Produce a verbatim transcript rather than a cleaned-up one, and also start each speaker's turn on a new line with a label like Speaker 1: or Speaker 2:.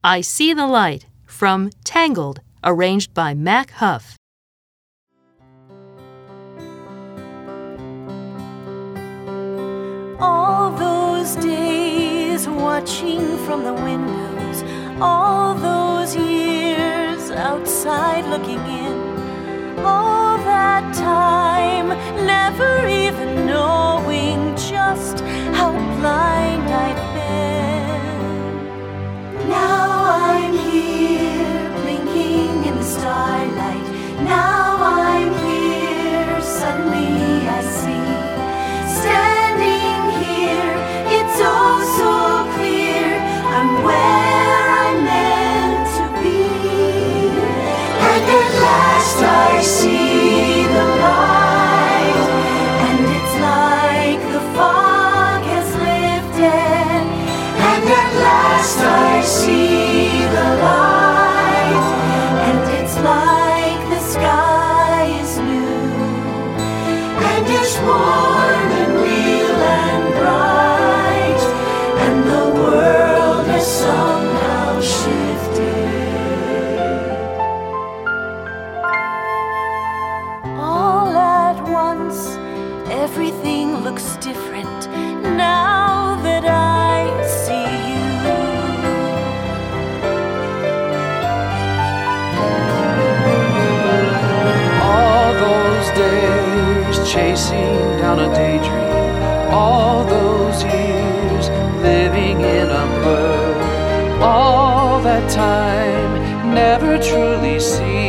Speaker 1: I See the Light from Tangled, arranged by Mac Huff.
Speaker 2: All those days watching from the windows, all those years outside looking in, all that time never even knowing just how blind I've been. Now I'm here blinking in the starlight. Now I'm here, suddenly I see. Standing here, it's oh so clear, I'm where I'm meant to be. And at last I see the light, and it's like the fog has lifted. And at last I see the light, and it's like the sky is new, and it's warm and real and bright, and the world has somehow shifted. All at once, everything looks different now that I see you.
Speaker 3: All those days chasing down a daydream, all those years living in a blur, all that time never truly seen.